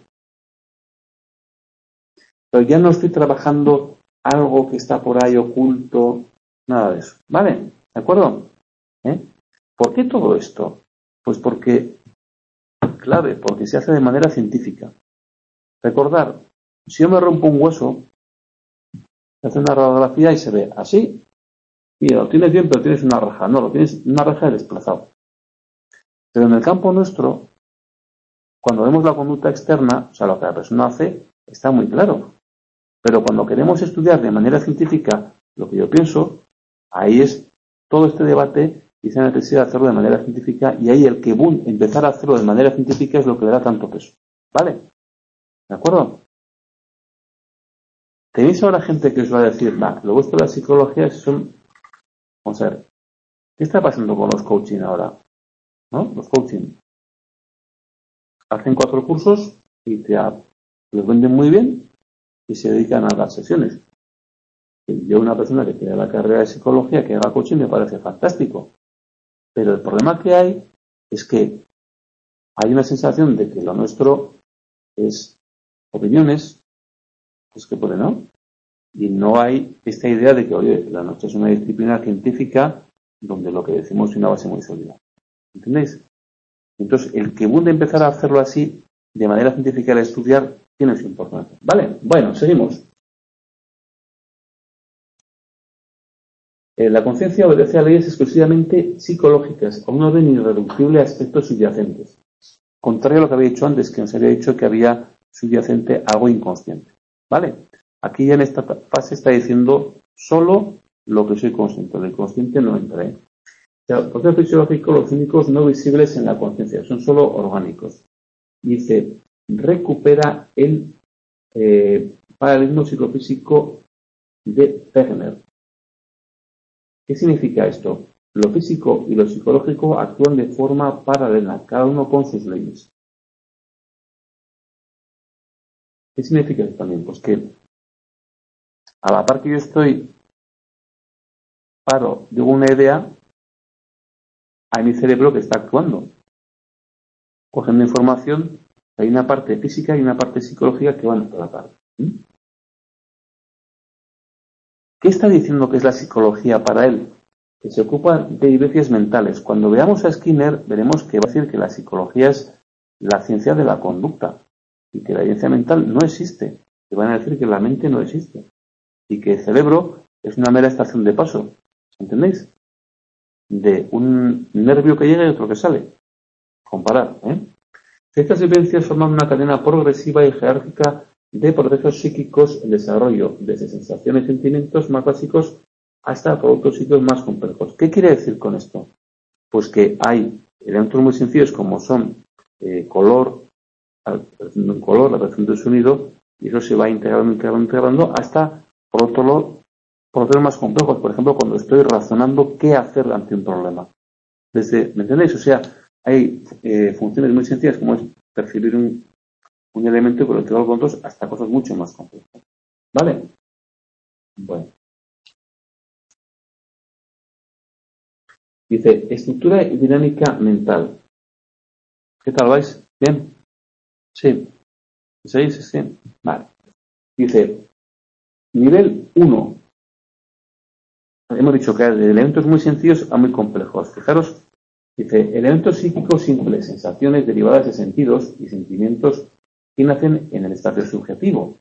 pero ya no estoy trabajando algo que está por ahí oculto, nada de eso, ¿vale? ¿De acuerdo? ¿Por qué todo esto? Pues porque se hace de manera científica. Recordar, si yo me rompo un hueso, se hace una radiografía y se ve así, mira, lo tienes bien, pero tienes una raja. No, lo tienes una raja de desplazado. Pero en el campo nuestro, cuando vemos la conducta externa, o sea, lo que la persona hace, está muy claro. Pero cuando queremos estudiar de manera científica lo que yo pienso, ahí es todo este debate y esa necesidad de hacerlo de manera científica, y ahí el que empezar a hacerlo de manera científica es lo que le da tanto peso. ¿Vale? ¿De acuerdo? Tenéis ahora gente que os va a decir, lo vuestro de la psicología son... Vamos a ver, ¿qué está pasando con los coaching ahora? ¿No? Los coaching. Hacen 4 cursos y los venden muy bien y se dedican a dar sesiones. Yo, una persona que tiene la carrera de psicología, que haga coaching, me parece fantástico. Pero el problema que hay es que hay una sensación de que lo nuestro es opiniones, pues que puede, ¿no? Y no hay esta idea de que, oye, la nuestra es una disciplina científica donde lo que decimos es una base muy sólida. ¿Entendéis? Entonces, el que bunde empezar a hacerlo así, de manera científica al estudiar, tiene su importancia. ¿Vale? Bueno, seguimos. La conciencia obedece a leyes exclusivamente psicológicas, a un orden irreductible a aspectos subyacentes. Contrario a lo que había dicho antes, que nos había dicho que había subyacente algo inconsciente. ¿Vale? Aquí ya en esta fase está diciendo solo lo que soy consciente. El consciente no entra. O sea, el proceso fisiológico, los químicos no visibles en la conciencia, son solo orgánicos. Dice, recupera el paralelismo psicofísico de Wegener. ¿Qué significa esto? Lo físico y lo psicológico actúan de forma paralela, cada uno con sus leyes. ¿Qué significa esto también? Pues que a la par que yo estoy digo una idea, hay mi cerebro que está actuando, cogiendo información, hay una parte física y una parte psicológica que van a la par. ¿Qué está diciendo que es la psicología para él? Que se ocupa de vivencias mentales. Cuando veamos a Skinner, veremos que va a decir que la psicología es la ciencia de la conducta y que la vivencia mental no existe. Que van a decir que la mente no existe y que el cerebro es una mera estación de paso. ¿Entendéis? De un nervio que llega y otro que sale. Comparar, Estas vivencias forman una cadena progresiva y jerárquica de procesos psíquicos en desarrollo, desde sensaciones y sentimientos más básicos hasta productos psíquicos más complejos. ¿Qué quiere decir con esto? Pues que hay elementos muy sencillos como son color, la percepción del sonido, y eso se va integrando hasta, por otro lado, procesos más complejos. Por ejemplo, cuando estoy razonando qué hacer ante un problema. ¿Me entendéis? O sea, hay funciones muy sencillas como es percibir un elemento y conectarlo con otros hasta cosas mucho más complejas. ¿Vale? Bueno. Dice, estructura y dinámica mental. ¿Qué tal vais? ¿Bien? Sí. ¿Sí? Sí. Vale. Dice, nivel 1. Hemos dicho que hay de elementos muy sencillos a muy complejos. Fijaros, dice, elementos psíquicos simples, sensaciones derivadas de sentidos y sentimientos que nacen en el espacio subjetivo.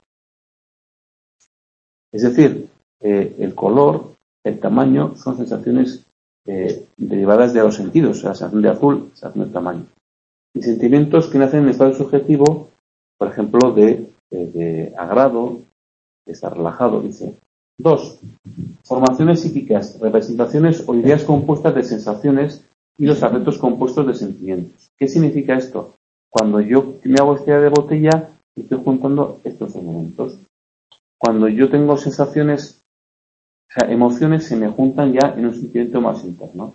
Es decir, el color, el tamaño, son sensaciones derivadas de los sentidos, o sea, sensación de azul, sensación de tamaño. Y sentimientos que nacen en el estado subjetivo, por ejemplo, de agrado, de estar relajado, dice. 2. Formaciones psíquicas, representaciones o ideas compuestas de sensaciones y los afectos compuestos de sentimientos. ¿Qué significa esto? Cuando yo me hago esta idea de botella, estoy juntando estos elementos. Cuando yo tengo sensaciones, o sea, emociones se me juntan ya en un sentimiento más interno.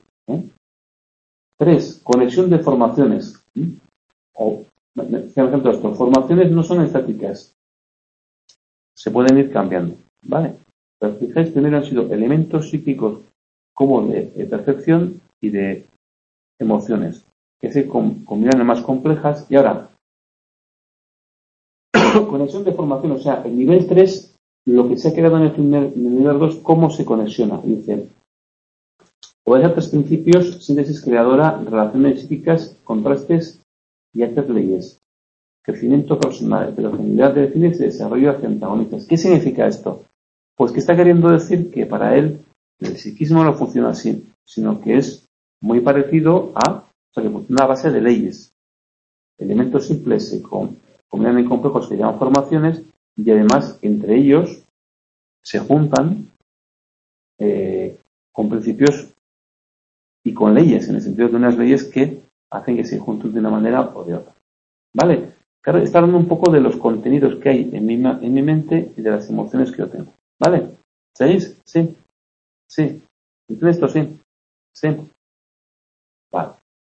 3. Conexión de formaciones. Por ejemplo, estas formaciones no son estáticas. Se pueden ir cambiando. ¿Vale? Pero fijáis, primero han sido elementos psíquicos como de percepción y de emociones, que se combinan en más complejas. Y ahora, conexión de formación, o sea, el nivel 3, lo que se ha quedado en el nivel 2, ¿cómo se conexiona? Dice, obedece a 3 principios, síntesis creadora, relaciones psíquicas, contrastes y actas leyes. Crecimiento personal, heterogeneidad de fines y desarrollo hacia antagonistas. ¿Qué significa esto? Pues que está queriendo decir que para él el psiquismo no funciona así, sino que es muy parecido o sea, que funciona a base de leyes. Elementos simples se combinan en complejos que llaman formaciones y además entre ellos se juntan con principios y con leyes, en el sentido de unas leyes que hacen que se junten de una manera o de otra. ¿Vale? Claro, está hablando un poco de los contenidos que hay en mi mente y de las emociones que yo tengo. ¿Vale? ¿Seguís? Sí. Sí. ¿Entiendes esto? Sí. Sí. Vale.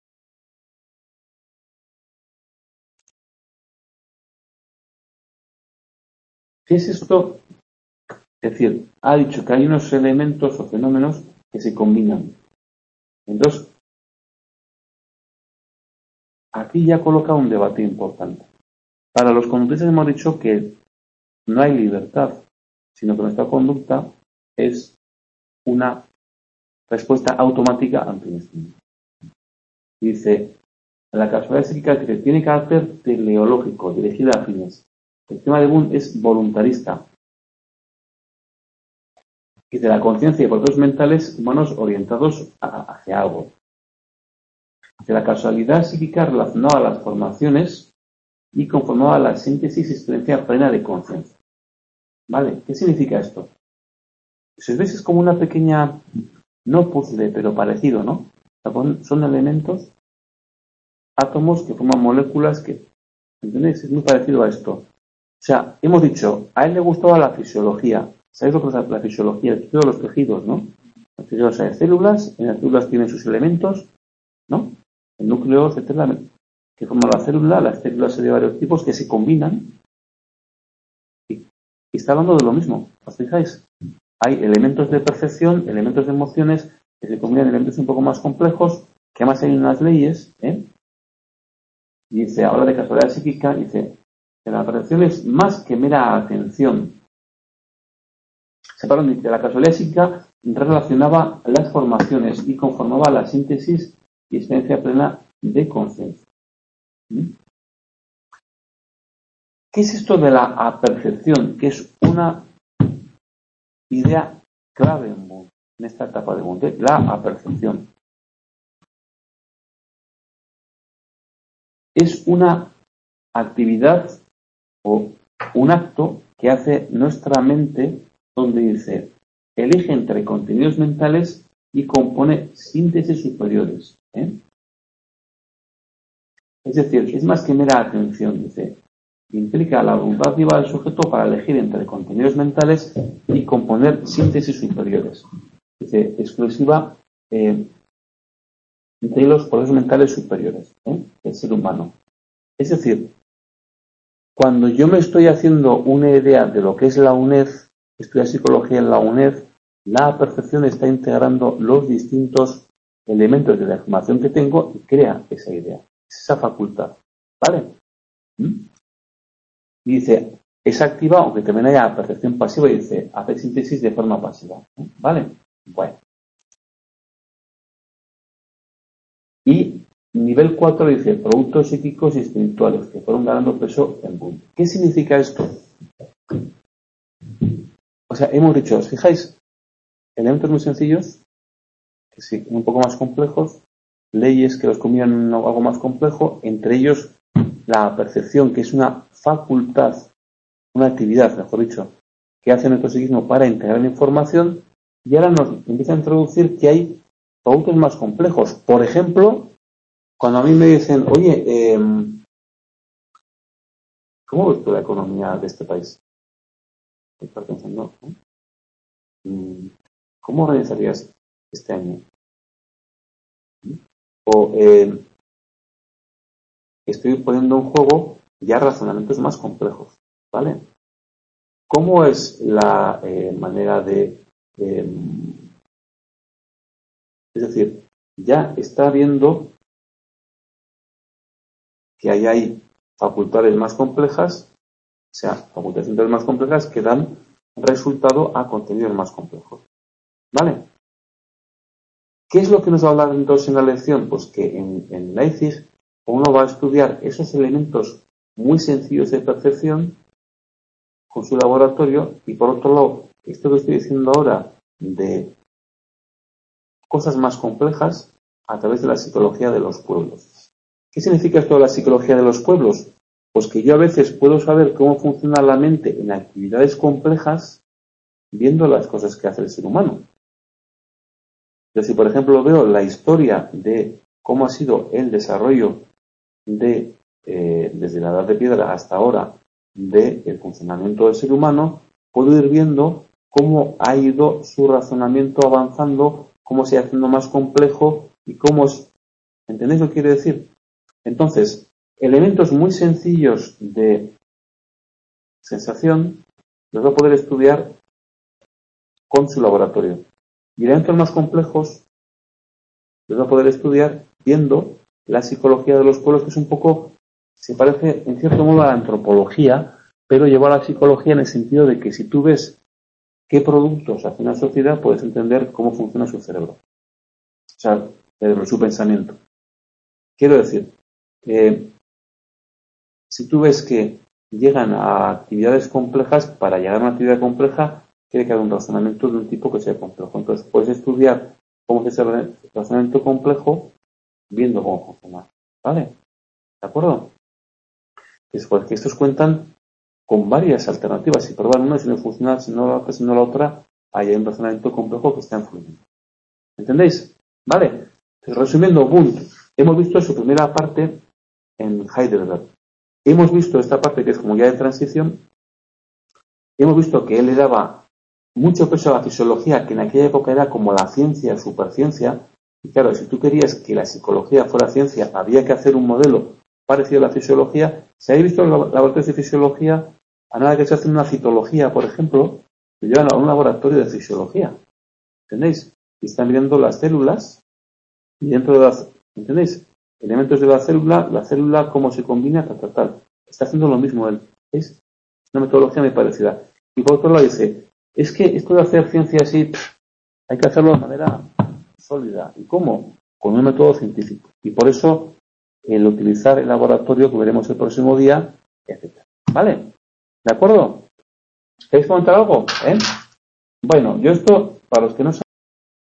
¿Qué es esto? Es decir, ha dicho que hay unos elementos o fenómenos que se combinan. Entonces, aquí ya coloca un debate importante. Para los conductistas hemos dicho que no hay libertad, sino que nuestra conducta es una respuesta automática ante un estímulo. Dice, la casualidad psíquica que tiene carácter teleológico, dirigida a fines. El tema de Boone es voluntarista. y de la conciencia y procesos mentales humanos orientados hacia algo. De la casualidad psíquica relacionada a las formaciones y conformada a la síntesis y experiencia plena de conciencia. ¿Vale? ¿Qué significa esto? Si os veis es como una pequeña, no puzzle, pero parecido, ¿no? Son elementos, átomos que forman moléculas que, ¿entendéis? Es muy parecido a esto. O sea, hemos dicho, a él le gustaba la fisiología. ¿Sabéis lo que es la fisiología? El estudio de los tejidos, ¿no? Los tejidos hay células, en las células tienen sus elementos, ¿no? El núcleo, etcétera, que forma la célula, las células son de varios tipos que se combinan y está hablando de lo mismo, ¿os fijáis? Hay elementos de percepción, elementos de emociones que se combinan en elementos un poco más complejos, que además hay unas leyes, y dice, habla de casualidad psíquica, dice que la percepción es más que mera atención. Dice, la casualidad psíquica relacionaba las formaciones y conformaba la síntesis y experiencia plena de conciencia. ¿Qué es esto de la apercepción? Que es una idea clave en esta etapa de Wundt, la apercepción. Es una actividad o un acto que hace nuestra mente donde dice, elige entre contenidos mentales y compone síntesis superiores. Es decir, es más que mera atención, dice, implica la voluntad activa del sujeto para elegir entre contenidos mentales y componer síntesis superiores. Dice, exclusiva de los procesos mentales superiores del ser humano. Es decir, cuando yo me estoy haciendo una idea de lo que es la UNED, estudiar psicología en la UNED, la percepción está integrando los distintos elementos de la información que tengo y crea esa idea, esa facultad. ¿Vale? Y dice, es activa, aunque también haya percepción pasiva, y dice, hace síntesis de forma pasiva. ¿Vale? Bueno. Y nivel 4 dice, productos psíquicos y espirituales, que fueron ganando peso en Wundt. ¿Qué significa esto? O sea, hemos dicho, ¿os fijáis? Elementos muy sencillos, que sí, un poco más complejos, leyes que los combinan en algo más complejo, entre ellos la percepción, que es una facultad, una actividad, mejor dicho, que hace nuestro psiquismo para integrar la información, y ahora nos empieza a introducir que hay productos más complejos. Por ejemplo, cuando a mí me dicen, oye, ¿cómo ves tú la economía de este país? Estoy pensando, ¿cómo organizarías este año? O estoy poniendo en juego ya razonamientos más complejos, ¿vale? ¿Cómo es la manera de... es decir, ya está viendo que ahí hay facultades más complejas, o sea, facultades mentales más complejas que dan resultado a contenidos más complejos, ¿vale? ¿Qué es lo que nos va a hablar entonces en la lección? Pues que en Leipzig uno va a estudiar esos elementos muy sencillos de percepción con su laboratorio y por otro lado, esto que estoy diciendo ahora de cosas más complejas a través de la psicología de los pueblos. ¿Qué significa esto de la psicología de los pueblos? Pues que yo a veces puedo saber cómo funciona la mente en actividades complejas viendo las cosas que hace el ser humano. Yo si por ejemplo veo la historia de cómo ha sido el desarrollo de desde la edad de piedra hasta ahora del funcionamiento del ser humano, puedo ir viendo cómo ha ido su razonamiento avanzando, cómo se va haciendo más complejo y cómo es... ¿Entendéis lo que quiere decir? Entonces, elementos muy sencillos de sensación los va a poder estudiar con su laboratorio. Y elementos más complejos los va a poder estudiar viendo la psicología de los pueblos, que es un poco, se parece en cierto modo a la antropología, pero lleva a la psicología en el sentido de que si tú ves qué productos hace una sociedad, puedes entender cómo funciona su cerebro. O sea, su pensamiento. Quiero decir, si tú ves que llegan a actividades complejas, para llegar a una actividad compleja tiene que haber un razonamiento de un tipo que sea complejo. Entonces, puedes estudiar cómo se hace el razonamiento complejo viendo cómo funciona. ¿Vale? ¿De acuerdo? Después que estos cuentan con varias alternativas. Si probar una, si no funciona, si no la otra, hay un razonamiento complejo que está influyendo. ¿Entendéis? ¿Vale? Entonces, resumiendo, Wundt, hemos visto su primera parte en Heidelberg. Hemos visto esta parte que es como ya de transición. Hemos visto que él le daba mucho peso a la fisiología, que en aquella época era como la ciencia, superciencia. Y claro, si tú querías que la psicología fuera ciencia, había que hacer un modelo parecido a la fisiología. Si habéis visto los laboratorios de fisiología, a nada que se hace una citología, por ejemplo, se llevan a un laboratorio de fisiología. ¿Entendéis? Y están viendo las células y dentro de las, ¿entendéis? Elementos de la célula cómo se combina, tal. Está haciendo lo mismo él. ¿Veis? Una metodología muy parecida. Y por otro lado dice, es que esto de hacer ciencia así, hay que hacerlo de manera sólida. ¿Y cómo? Con un método científico. Y por eso el utilizar el laboratorio que veremos el próximo día, etc. ¿Vale? ¿De acuerdo? ¿Queréis comentar algo? Bueno, yo esto, para los que no